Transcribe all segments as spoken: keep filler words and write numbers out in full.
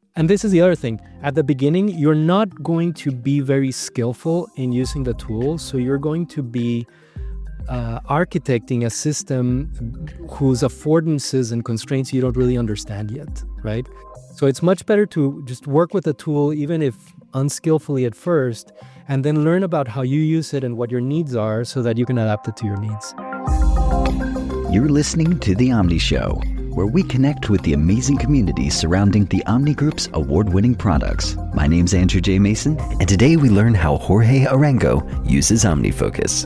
And this is the other thing. At the beginning, you're not going to be very skillful in using the tools. So you're going to be uh, architecting a system whose affordances and constraints you don't really understand yet, right? So it's much better to just work with the tool, even if unskillfully at first, and then learn about how you use it and what your needs are so that you can adapt it to your needs. You're listening to The Omni Show, where we connect with the amazing community surrounding the Omni Group's award-winning products. My name's Andrew J. Mason, and today we learn how Jorge Arango uses OmniFocus.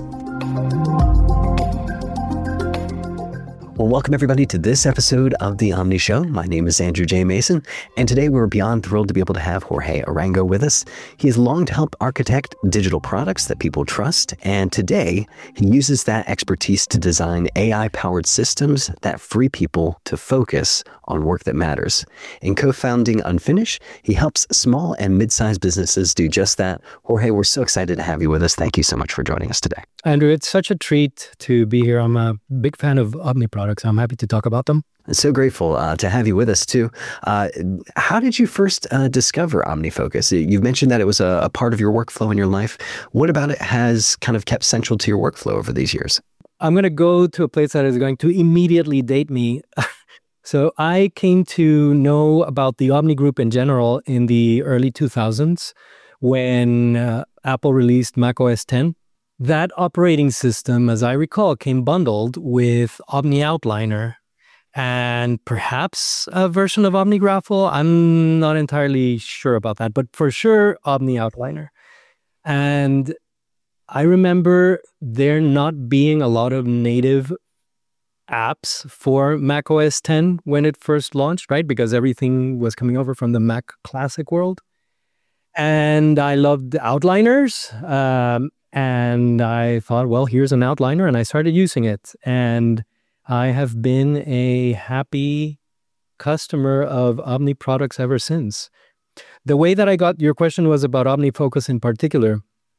Well, welcome everybody to this episode of The Omni Show. My name is Andrew J. Mason, and today we're beyond thrilled to be able to have Jorge Arango with us. He has longed to help architect digital products that people trust, and today he uses that expertise to design A I-powered systems that free people to focus on work that matters. In co-founding Unfinish, he helps small and mid-sized businesses do just that. Jorge, we're so excited to have you with us. Thank you so much for joining us today. Andrew, it's such a treat to be here. I'm a big fan of Omni products. I'm happy to talk about them. I'm so grateful uh, to have you with us too. Uh, how did you first uh, discover OmniFocus? You've mentioned that it was a, a part of your workflow in your life. What about it has kind of kept central to your workflow over these years? I'm going to go to a place that is going to immediately date me. So I came to know about the Omni Group in general in the early two thousands when uh, Apple released macOS ten. That operating system, as I recall, came bundled with Omni Outliner and perhaps a version of OmniGraffle. I'm not entirely sure about that, but for sure, Omni Outliner. And I remember there not being a lot of native apps for macOS ten when it first launched, right? Because everything was coming over from the Mac Classic world. And I loved the outliners. Um, And I thought, well, here's an outliner, and I started using it. And I have been a happy customer of Omni products ever since. The way that I got, your question was about OmniFocus in particular.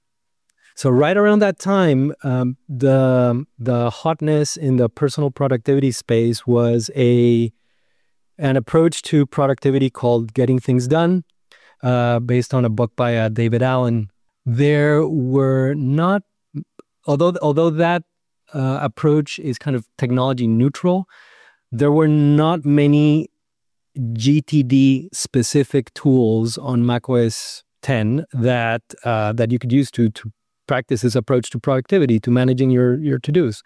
So right around that time, um, the the hotness in the personal productivity space was a an approach to productivity called Getting Things Done, uh, based on a book by uh, David Allen. There were not, although although that uh, approach is kind of technology neutral, there were not many G T D specific tools on macOS ten that uh, that you could use to to practice this approach to productivity, to managing your your to-dos.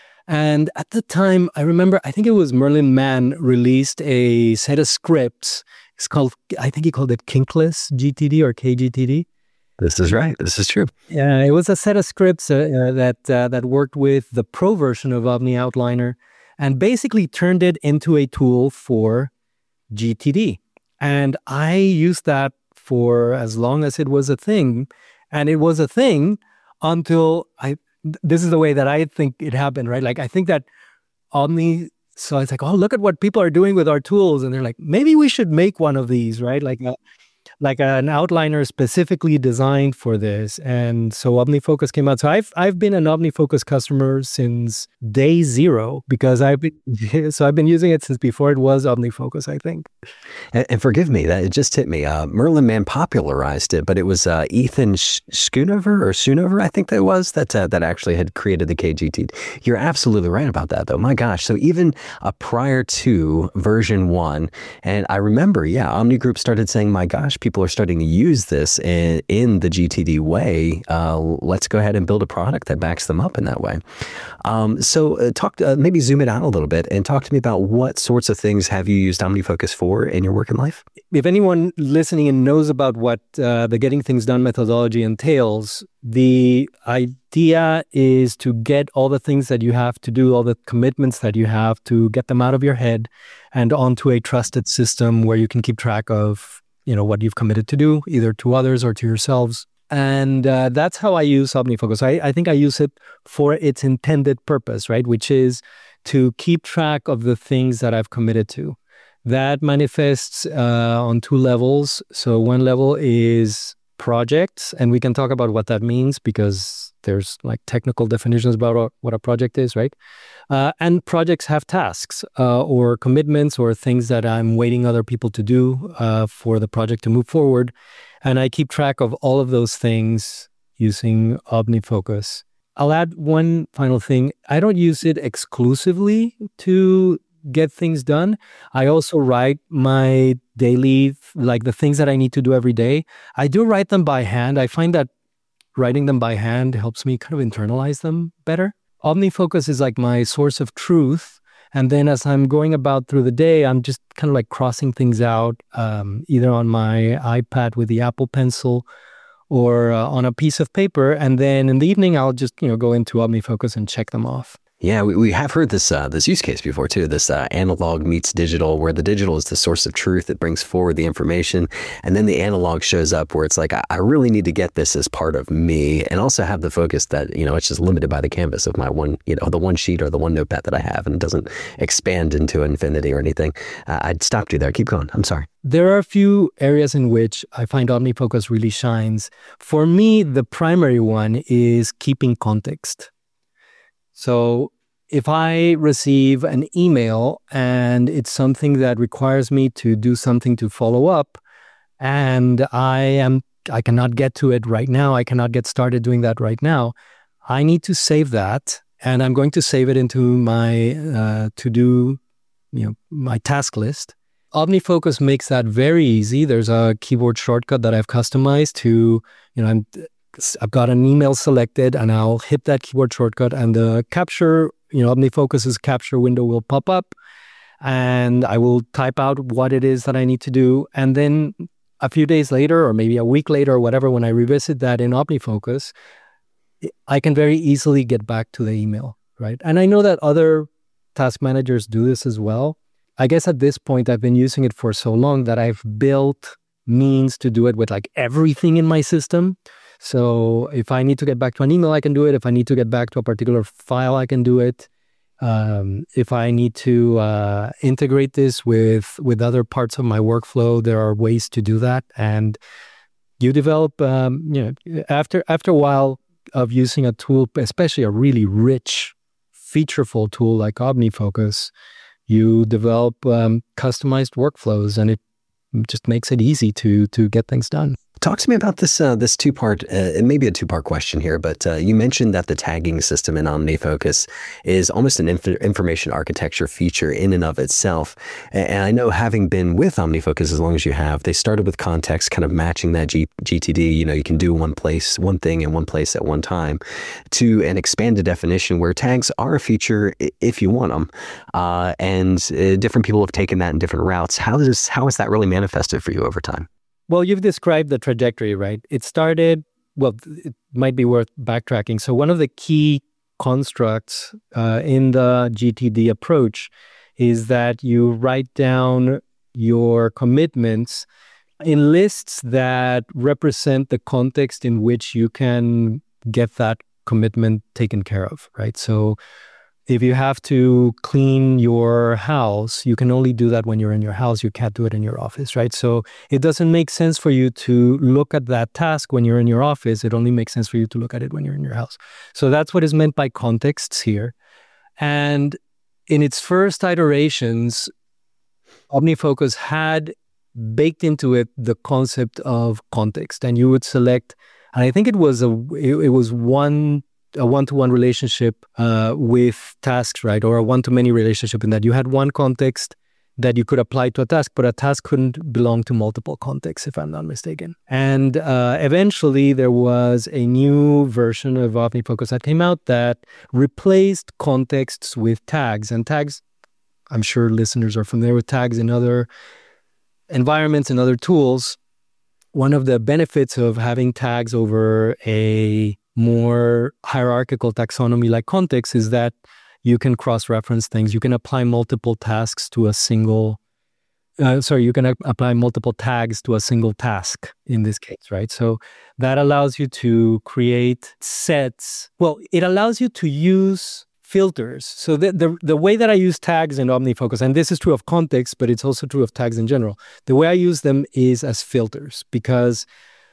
And at the time, I remember, I think it was Merlin Mann released a set of scripts. It's called, I think he called it Kinkless G T D or K G T D. This is right. This is true. Yeah, it was a set of scripts uh, uh, that uh, that worked with the pro version of Omni Outliner and basically turned it into a tool for G T D. And I used that for as long as it was a thing. And it was a thing until I, this is the way that I think it happened, right? Like, I think that Omni, so it's like, oh, look at what people are doing with our tools. And they're like, maybe we should make one of these, right? Like, uh, like an outliner specifically designed for this. And so OmniFocus came out. So I've I've been an OmniFocus customer since day zero because I've been, so I've been using it since before it was OmniFocus, I think. And, and forgive me, that it just hit me. Uh, Merlin Mann popularized it, but it was uh, Ethan Sch- Schoonover or Schoonover, I think that was, that uh, that actually had created the K G T D. You're absolutely right about that, though. My gosh. So even uh, prior to version one, and I remember, yeah, Omni Group started saying, my gosh, people are starting to use this in, in the G T D way. Uh, let's go ahead and build a product that backs them up in that way. Um, so uh, talk, uh, maybe zoom it out a little bit and talk to me about what sorts of things have you used OmniFocus for in your work and life? If anyone listening and knows about what uh, the Getting Things Done methodology entails, the idea is to get all the things that you have to do, all the commitments that you have to get them out of your head and onto a trusted system where you can keep track of, you know, what you've committed to do, either to others or to yourselves. And uh, that's how I use OmniFocus. I, I think I use it for its intended purpose, right? Which is to keep track of the things that I've committed to. That manifests uh, on two levels. So one level is projects, and we can talk about what that means because There's like technical definitions about what a project is, right? Uh, and projects have tasks uh, or commitments or things that I'm waiting other people to do uh, for the project to move forward. And I keep track of all of those things using OmniFocus. I'll add one final thing. I don't use it exclusively to get things done. I also write my daily, like the things that I need to do every day. I do write them by hand. I find that writing them by hand helps me kind of internalize them better. OmniFocus is like my source of truth. And then as I'm going about through the day, I'm just kind of like crossing things out, um, either on my iPad with the Apple Pencil or uh, on a piece of paper. And then in the evening, I'll just, you know, go into OmniFocus and check them off. Yeah, we, we have heard this uh, this use case before too, this uh, analog meets digital, where the digital is the source of truth that brings forward the information. And then the analog shows up where it's like, I, I really need to get this as part of me, and also have the focus that, you know, it's just limited by the canvas of my one, you know, the one sheet or the one notepad that I have, and it doesn't expand into infinity or anything. Uh, I'd stopped you there. Keep going. I'm sorry. There are a few areas in which I find OmniFocus really shines. For me, the primary one is keeping context. So if I receive an email and it's something that requires me to do something to follow up, and I am I cannot get to it right now, I cannot get started doing that right now, I need to save that, and I'm going to save it into my uh, to-do, you know, my task list. OmniFocus makes that very easy. There's a keyboard shortcut that I've customized to, you know, I'm I've got an email selected, and I'll hit that keyboard shortcut, and the capture, you know, OmniFocus's capture window will pop up, and I will type out what it is that I need to do. And then a few days later, or maybe a week later or whatever, when I revisit that in OmniFocus, I can very easily get back to the email, right? And I know that other task managers do this as well. I guess at this point, I've been using it for so long that I've built means to do it with like everything in my system. So if I need to get back to an email, I can do it. If I need to get back to a particular file, I can do it. Um, if I need to uh, integrate this with with other parts of my workflow, there are ways to do that. And you develop, um, you know, after after a while of using a tool, especially a really rich, featureful tool like OmniFocus, you develop um, customized workflows, and it just makes it easy to to get things done. Talk to me about this uh, this two-part, uh, it may be a two-part question here, but uh, you mentioned that the tagging system in OmniFocus is almost an inf- information architecture feature in and of itself. And I know, having been with OmniFocus as long as you have, they started with context, kind of matching that G- GTD, you know, you can do one place, one thing in one place at one time, to an expanded definition where tags are a feature if you want them. Uh, and uh, different people have taken that in different routes. How does, how has that really manifested for you over time? Well, you've described the trajectory, right? It started, well, it might be worth backtracking. So one of the key constructs uh, in the G T D approach is that you write down your commitments in lists that represent the context in which you can get that commitment taken care of, right? So if you have to clean your house, you can only do that when you're in your house. You can't do it in your office, right? So it doesn't make sense for you to look at that task when you're in your office. It only makes sense for you to look at it when you're in your house. So that's what is meant by contexts here. And in its first iterations, OmniFocus had baked into it the concept of context. And you would select, and I think it was a it, it was one a one-to-one relationship uh, with tasks, right? Or a one-to-many relationship, in that you had one context that you could apply to a task, but a task couldn't belong to multiple contexts, if I'm not mistaken. And uh, eventually there was a new version of OmniFocus that came out that replaced contexts with tags. And tags, I'm sure listeners are familiar with tags in other environments and other tools. One of the benefits of having tags over a more hierarchical taxonomy like context is that you can cross-reference things. You can apply multiple tasks to a single, uh, sorry, you can a- apply multiple tags to a single task in this case, right? So that allows you to create sets. Well, it allows you to use filters. So the, the, the way that I use tags in OmniFocus, and this is true of context, but it's also true of tags in general, the way I use them is as filters, because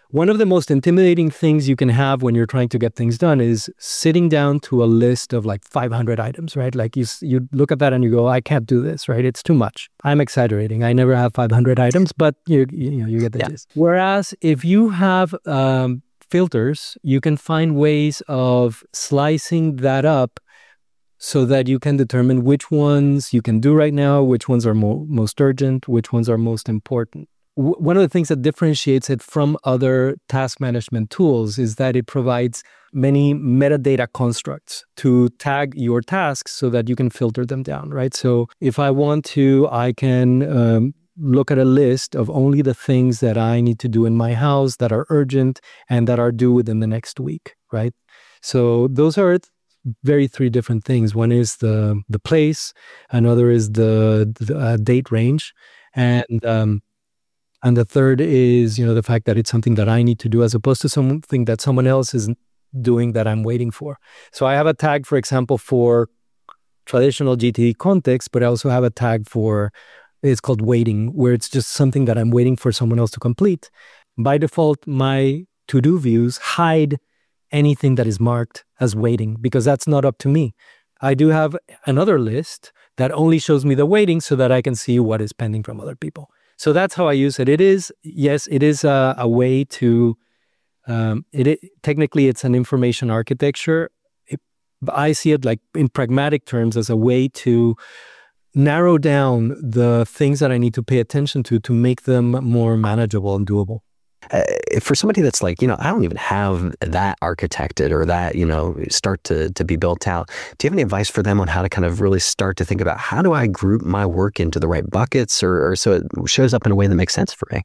one of the most intimidating things you can have when you're trying to get things done is sitting down to a list of like five hundred items, right? Like you you look at that and you go, I can't do this, right? It's too much. I'm exaggerating. I never have five hundred items, but you you know, you get the yeah. gist. Whereas if you have um, filters, you can find ways of slicing that up so that you can determine which ones you can do right now, which ones are mo- most urgent, which ones are most important. W- one of the things that differentiates it from other task management tools is that it provides many metadata constructs to tag your tasks so that you can filter them down, right? So if I want to, I can um, look at a list of only the things that I need to do in my house that are urgent and that are due within the next week, right? So those are very three different things. One is the the place, another is the, the uh, date range, and um, and the third is, you know, the fact that it's something that I need to do as opposed to something that someone else is doing that I'm waiting for. So I have a tag, for example, for traditional G T D context, but I also have a tag for, it's called waiting, where it's just something that I'm waiting for someone else to complete. By default, my to-do views hide anything that is marked as waiting because that's not up to me. I do have another list that only shows me the waiting so that I can see what is pending from other people. So that's how I use it. It is, yes, it is a, a way to, um, it, it technically it's an information architecture. It, I see it like in pragmatic terms as a way to narrow down the things that I need to pay attention to to make them more manageable and doable. Uh, for somebody that's like, you know, I don't even have that architected or that, you know, start to, to be built out. Do you have any advice for them on how to kind of really start to think about how do I group my work into the right buckets or, or so it shows up in a way that makes sense for me?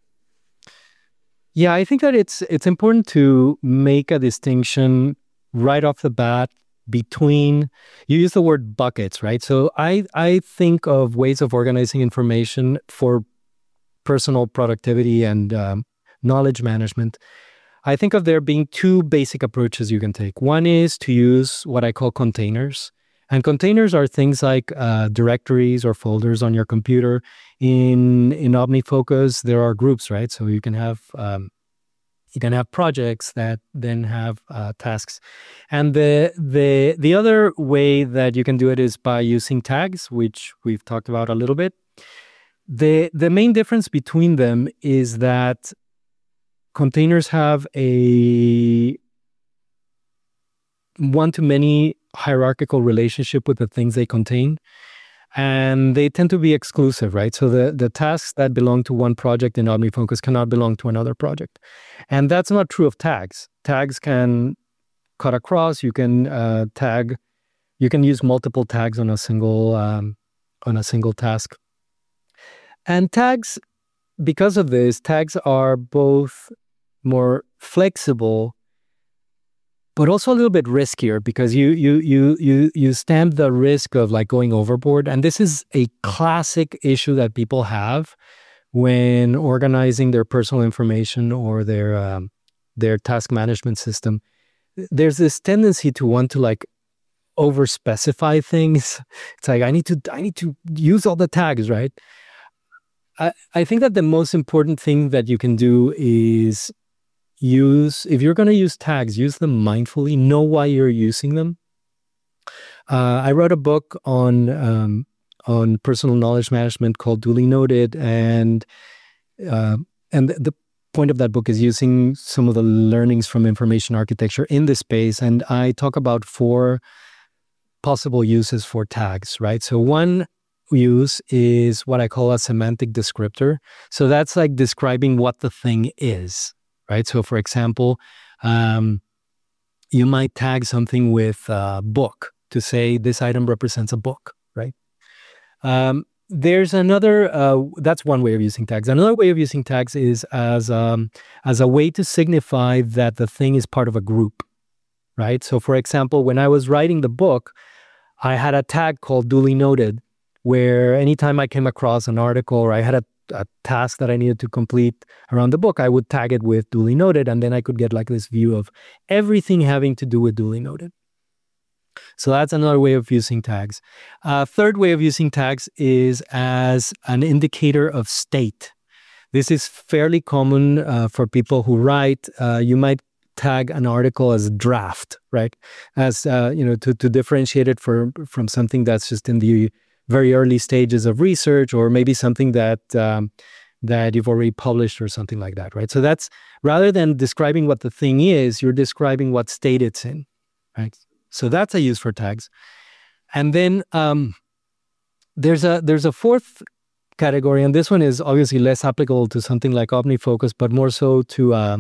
Yeah, I think that it's it's important to make a distinction right off the bat between, you use the word buckets, right? So I, I think of ways of organizing information for personal productivity and um, knowledge management. I think of there being two basic approaches you can take. One is to use what I call containers. And containers are things like uh, directories or folders on your computer. In in OmniFocus, there are groups, right? So you can have um, you can have projects that then have uh, tasks. And the the the other way that you can do it is by using tags, which we've talked about a little bit. The the main difference between them is that containers have a one-to-many hierarchical relationship with the things they contain, and they tend to be exclusive, right? So the, the tasks that belong to one project in OmniFocus cannot belong to another project. And that's not true of tags. Tags can cut across. You can uh, tag, you can use multiple tags on a single um, on a single task. And tags, because of this, tags are both more flexible, but also a little bit riskier because you you you you you stand the risk of like going overboard. And this is a classic issue that people have when organizing their personal information or their um, their task management system. There's this tendency to want to like over specify things. It's like I need to I need to use all the tags, right? I, I think that the most important thing that you can do is use, if you're going to use tags, use them mindfully, know why you're using them. Uh, I wrote a book on um, on personal knowledge management called Duly Noted, and uh, and the point of that book is using some of the learnings from information architecture in this space. And I talk about four possible uses for tags, right? So one use is what I call a semantic descriptor. So that's like describing what the thing is, right? So for example, um, you might tag something with a book to say this item represents a book, right? Um, there's another, uh, that's one way of using tags. Another way of using tags is as, um, as a way to signify that the thing is part of a group, right? So for example, when I was writing the book, I had a tag called Duly Noted, where anytime I came across an article or I had a, a task that I needed to complete around the book, I would tag it with Duly Noted, and then I could get like this view of everything having to do with Duly Noted. So that's another way of using tags. A uh, third way of using tags is as an indicator of state. This is fairly common uh, for people who write. Uh, you might tag an article as draft, right? As uh, you know, to to differentiate it for, from something that's just in the very early stages of research, or maybe something that um, that you've already published or something like that, right? So that's, rather than describing what the thing is, you're describing what state it's in, right? So that's a use for tags. And then um, there's a there's a fourth category, and this one is obviously less applicable to something like OmniFocus, but more so to uh,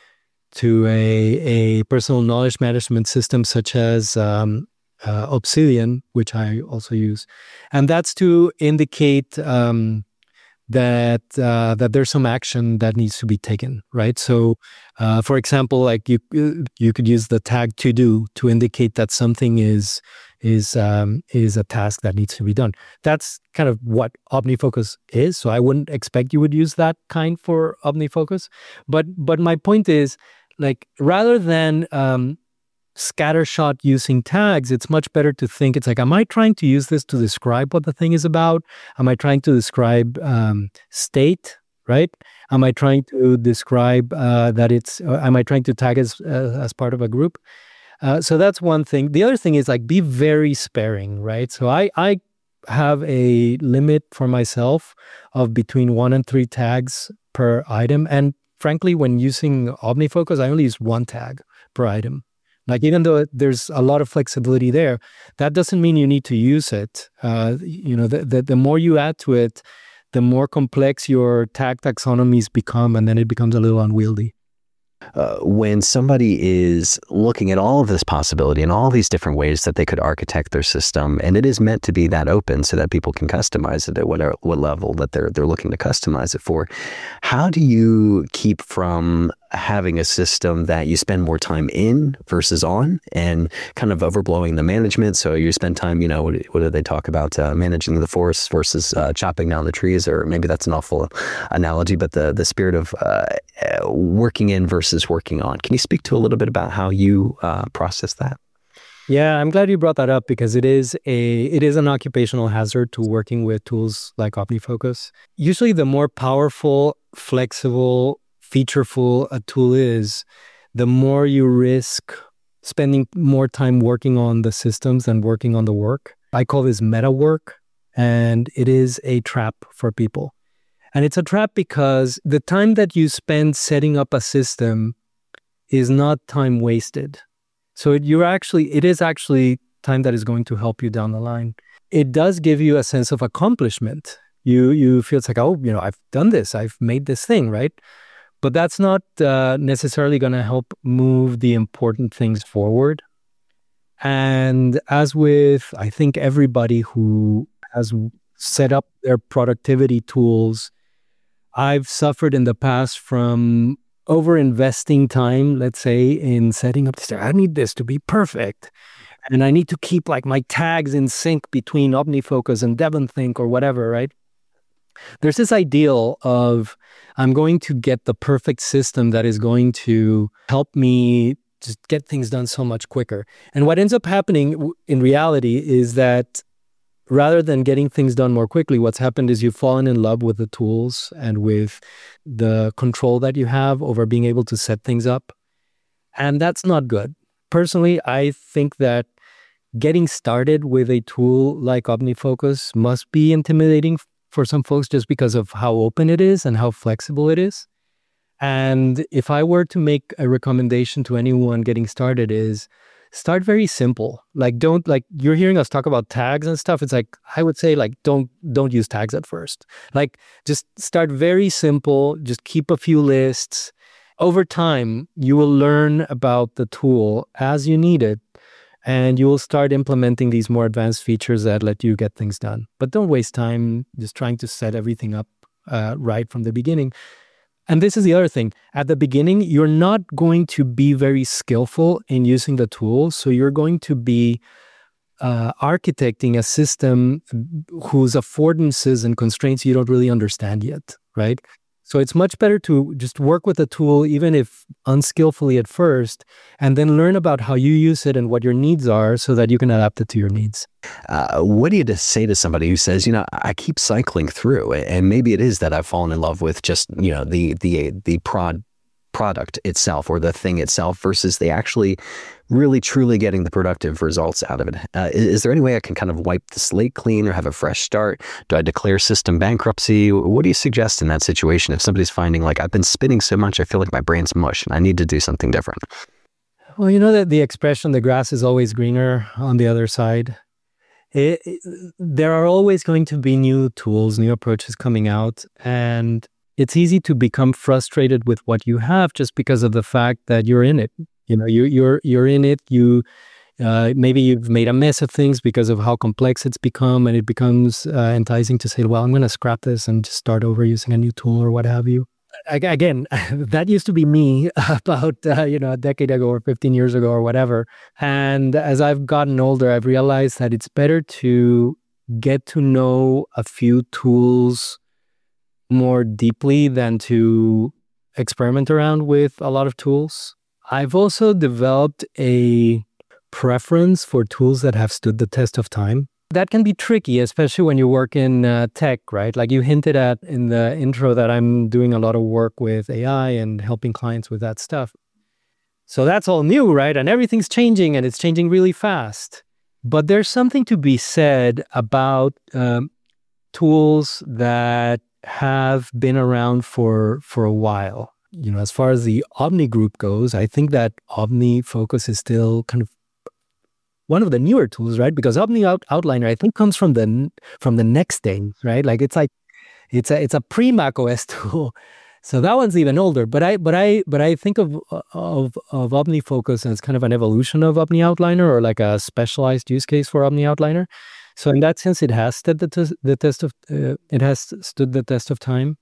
to a a personal knowledge management system such as um, uh, Obsidian, which I also use, and that's to indicate um, that uh, that there's some action that needs to be taken, right? So, uh, for example, like you you could use the tag to do to indicate that something is is um, is a task that needs to be done. That's kind of what OmniFocus is. So I wouldn't expect you would use that kind for OmniFocus. But but my point is, like, rather than um, scattershot using tags, it's much better to think, it's like, am I trying to use this to describe what the thing is about? Am I trying to describe um, state, right? Am I trying to describe uh, that it's, uh, am I trying to tag as, uh, as part of a group? Uh, so that's one thing. The other thing is, like, be very sparing, right? So I, I have a limit for myself of between one and three tags per item. And frankly, when using OmniFocus, I only use one tag per item. Like, even though there's a lot of flexibility there, that doesn't mean you need to use it. Uh, you know, the, the, the more you add to it, the more complex your tag taxonomies become, and then it becomes a little unwieldy. Uh, when somebody is looking at all of this possibility and all these different ways that they could architect their system, and it is meant to be that open so that people can customize it at whatever what level that they're they're looking to customize it for, how do you keep from having a system that you spend more time in versus on, and kind of overblowing the management? So you spend time, you know, what, what do they talk about, uh, managing the forest versus uh, chopping down the trees, or maybe that's an awful analogy, but the the spirit of uh, working in versus working on. Can you speak to a little bit about how you uh, process that? Yeah, I'm glad you brought that up, because it is a it is an occupational hazard to working with tools like OmniFocus. Usually, the more powerful, flexible, featureful a tool is, the more you risk spending more time working on the systems than working on the work. I call this meta work, and it is a trap for people. And it's a trap because the time that you spend setting up a system is not time wasted. So it, you're actually, it is actually time that is going to help you down the line. It does give you a sense of accomplishment. You you feel it's like, oh, you know, I've done this, I've made this thing, right? But that's not uh, necessarily going to help move the important things forward. And as with, I think, everybody who has set up their productivity tools, I've suffered in the past from over-investing time, let's say, in setting up this. I need this to be perfect. And I need to keep, like, my tags in sync between OmniFocus and DevonThink or whatever, right? There's this ideal of, I'm going to get the perfect system that is going to help me just get things done so much quicker. And what ends up happening in reality is that rather than getting things done more quickly, what's happened is you've fallen in love with the tools and with the control that you have over being able to set things up. And that's not good. Personally, I think that getting started with a tool like OmniFocus must be intimidating for some folks, just because of how open it is and how flexible it is. And if I were to make a recommendation to anyone getting started, is start very simple. Like, don't, like, you're hearing us talk about tags and stuff. It's like, I would say, like, don't, don't use tags at first. Like, just start very simple. Just keep a few lists. Over time, you will learn about the tool as you need it, and you will start implementing these more advanced features that let you get things done. But don't waste time just trying to set everything up uh, right from the beginning. And this is the other thing. At the beginning, you're not going to be very skillful in using the tool. So you're going to be uh, architecting a system whose affordances and constraints you don't really understand yet, right? So it's much better to just work with a tool, even if unskillfully at first, and then learn about how you use it and what your needs are so that you can adapt it to your needs. Uh, what do you just say to somebody who says, you know, I keep cycling through, and maybe it is that I've fallen in love with just, you know, the the the prod product itself or the thing itself versus they actually really truly getting the productive results out of it. Uh, is, is there any way I can kind of wipe the slate clean or have a fresh start? Do I declare system bankruptcy? What do you suggest in that situation if somebody's finding like, I've been spinning so much, I feel like my brain's mush and I need to do something different? Well, you know that the expression, the grass is always greener on the other side. It, it, there are always going to be new tools, new approaches coming out, and it's easy to become frustrated with what you have just because of the fact that you're in it. You know, you, you're you're in it. You uh, maybe you've made a mess of things because of how complex it's become, and it becomes uh, enticing to say, "Well, I'm going to scrap this and just start over using a new tool or what have you." Again, that used to be me about uh, you know a decade ago or fifteen years ago or whatever. And as I've gotten older, I've realized that it's better to get to know a few tools more deeply than to experiment around with a lot of tools. I've also developed a preference for tools that have stood the test of time. That can be tricky, especially when you work in uh, tech, right? Like you hinted at in the intro that I'm doing a lot of work with A I and helping clients with that stuff. So that's all new, right? And everything's changing and it's changing really fast. But there's something to be said about um, tools that have been around for for a while. You know, as far as the Omni group goes, I think that OmniFocus is still kind of one of the newer tools, right? Because Omni Out- Outliner, I think, comes from the from the next day, right? Like it's like it's a it's a pre Mac O S tool, so that one's even older. But I but I but I think of of of OmniFocus as kind of an evolution of Omni Outliner or like a specialized use case for Omni Outliner. So in that sense, it has stood the, t- the test of uh, it has stood the test of time,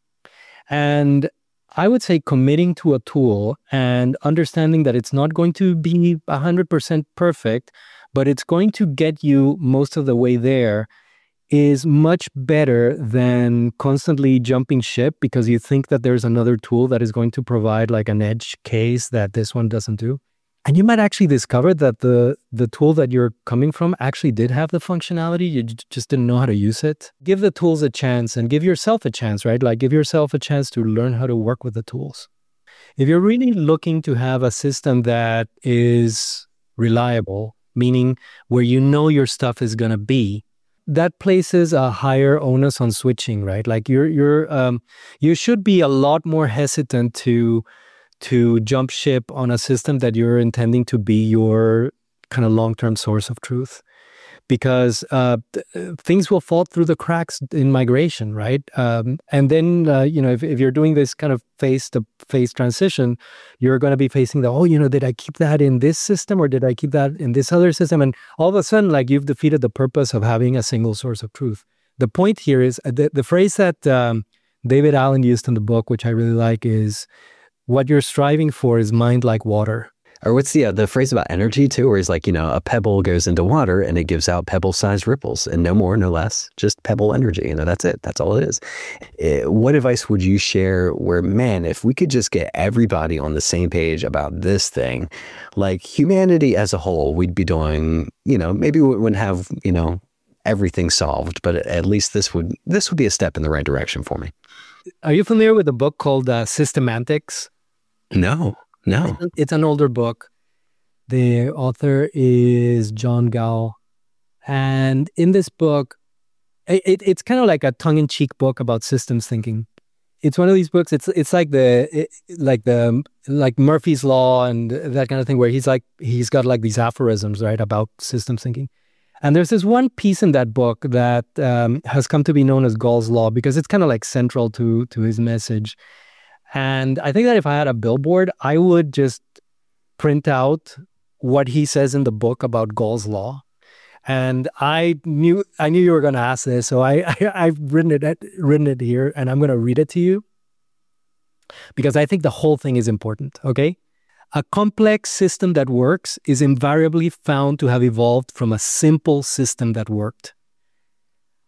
and I would say committing to a tool and understanding that it's not going to be a hundred percent perfect, but it's going to get you most of the way there, is much better than constantly jumping ship because you think that there's another tool that is going to provide like an edge case that this one doesn't do. And you might actually discover that the the tool that you're coming from actually did have the functionality. You j- just didn't know how to use it. Give the tools a chance and give yourself a chance, right? Like give yourself a chance to learn how to work with the tools. If you're really looking to have a system that is reliable, meaning where you know your stuff is going to be, that places a higher onus on switching, right? Like you're you're um, you should be a lot more hesitant to to jump ship on a system that you're intending to be your kind of long-term source of truth, because uh, th- things will fall through the cracks in migration, right? Um, and then, uh, you know, if, if you're doing this kind of phase-to-phase transition, you're going to be facing the, oh, you know, did I keep that in this system or did I keep that in this other system? And all of a sudden, like you've defeated the purpose of having a single source of truth. The point here is the, the phrase that um, David Allen used in the book, which I really like, is, what you're striving for is mind like water. Or what's the uh, the phrase about energy too, where he's like, you know, a pebble goes into water and it gives out pebble-sized ripples, and no more, no less, just pebble energy. You know, that's it. That's all it is. Uh, what advice would you share where, man, if we could just get everybody on the same page about this thing, like humanity as a whole, we'd be doing, you know, maybe we wouldn't have, you know, everything solved, but at least this would this would be a step in the right direction for me. Are you familiar with a book called uh, Systemantics? No, no. It's an older book. The author is John Gall. And in this book, it, it, it's kind of like a tongue-in-cheek book about systems thinking. It's one of these books, it's it's like the it, like the like Murphy's Law and that kind of thing, where he's like he's got like these aphorisms, right, about systems thinking. And there's this one piece in that book that um, has come to be known as Gall's Law because it's kind of like central to to his message. And I think that if I had a billboard, I would just print out what he says in the book about Gall's Law. And I knew I knew you were going to ask this, so I, I I've written it written it here, and I'm going to read it to you because I think the whole thing is important. Okay, a complex system that works is invariably found to have evolved from a simple system that worked.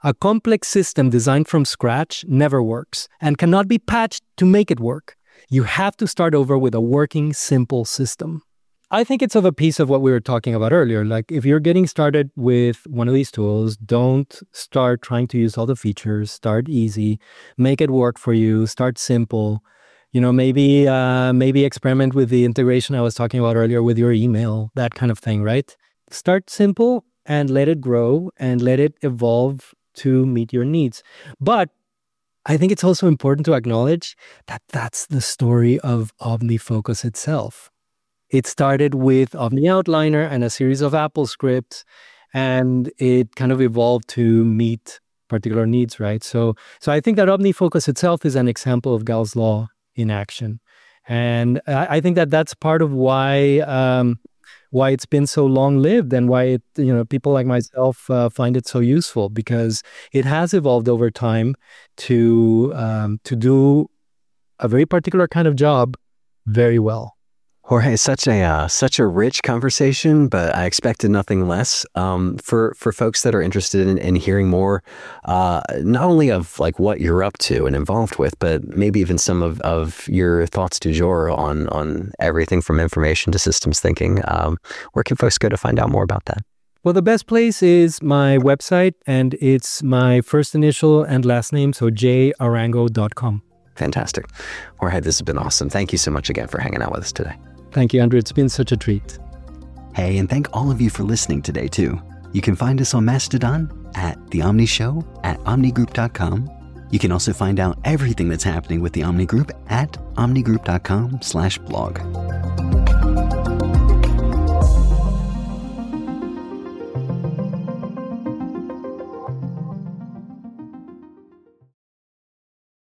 A complex system designed from scratch never works and cannot be patched to make it work. You have to start over with a working, simple system. I think it's of a piece of what we were talking about earlier. Like if you're getting started with one of these tools, don't start trying to use all the features. Start easy, make it work for you, start simple. You know, maybe uh, maybe experiment with the integration I was talking about earlier with your email, that kind of thing, right? Start simple and let it grow and let it evolve to meet your needs. But I think it's also important to acknowledge that that's the story of OmniFocus itself. It started with Omni Outliner and a series of Apple scripts, and it kind of evolved to meet particular needs, right? So, so I think that OmniFocus itself is an example of Gall's Law in action. And I, I think that that's part of why um, why it's been so long-lived and why it, you know, people like myself uh, find it so useful, because it has evolved over time to um, to do a very particular kind of job very well. Jorge, such a uh, such a rich conversation, but I expected nothing less. Um, for for folks that are interested in, in hearing more, uh, not only of like what you're up to and involved with, but maybe even some of, of your thoughts du jour on on everything from information to systems thinking. Um, where can folks go to find out more about that? Well, the best place is my website, and it's my first initial and last name, so j arango dot com. Fantastic. Jorge, this has been awesome. Thank you so much again for hanging out with us today. Thank you, Andrew. It's been such a treat. Hey, and thank all of you for listening today, too. You can find us on Mastodon at The Omni Show at omni group dot com. You can also find out everything that's happening with the Omni Group at omni group dot com slash blog.